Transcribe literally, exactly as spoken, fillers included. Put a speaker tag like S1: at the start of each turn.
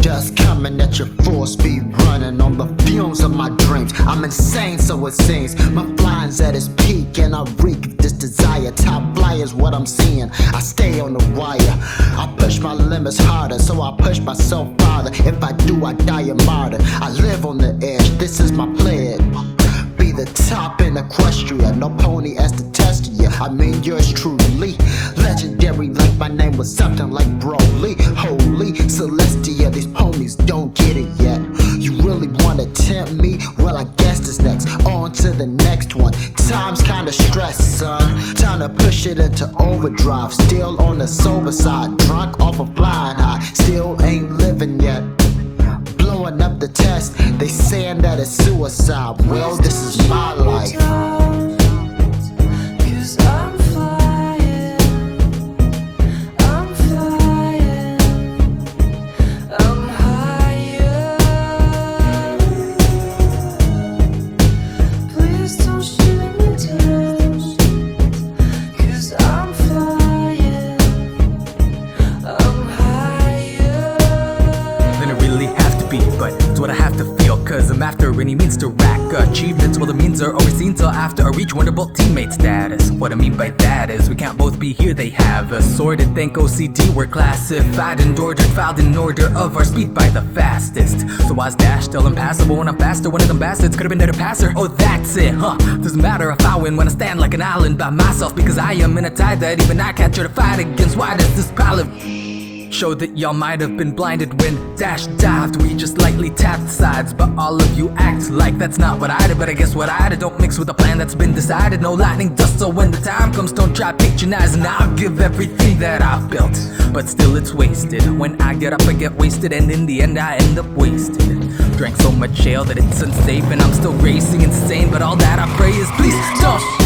S1: just coming at your full speed, running on the fumes of my dreams. I'm insane, so it seems. My flying's at its peak, and I reek of this desire. Top flyer's what I'm seeing. I stay on the wire. I push my limits harder, so I push myself farther. If I do, I die a martyr. I live on the edge. This is my pledge. Be the top in equestria, no pony as to test you. I mean yours truly, legendary like my name was something like Broly. Holy Celestia, these ponies don't get it yet. You really wanna tempt me? Well, I guess this next. On to the next one. Time's kinda stressed, son. Time to push it into overdrive. Still on the sober side, drunk off a flying high. Still ain't living yet. Blowing up the test, they saying that it's suicide. Well, this is my life.
S2: Cause I'm flying, I'm flying, I'm higher. Please don't shoot me down, cause I'm flying, I'm higher.
S3: Then it really have to be, but it's what I have to feel, cause I'm after any means to rack achievements. Well, the means are overseen till after I reach wonderful teammate status. What I mean by that is we can't both be here. They have us sorted, thank O C D. We're classified and ordered, filed in order of our speed by the fastest. So I was dash till impassable when I'm faster. One of them bastards could've been there to pass her. Oh, that's it, huh? Doesn't matter if I win when I stand like an island by myself, because I am in a tide that even I can't try to fight against. Why does this pile of show that y'all might have been blinded when Dash dived? We just lightly tapped sides, but all of you act like that's not what I did. But I guess what I did don't mix with the plan that's been decided. No lightning dust, so when the time comes, don't try patronizing. I'll give everything that I've built, but still it's wasted. When I get up I get wasted, and in the end I end up wasted. Drank so much ale that it's unsafe, and I'm still racing insane. But all that I pray is please don't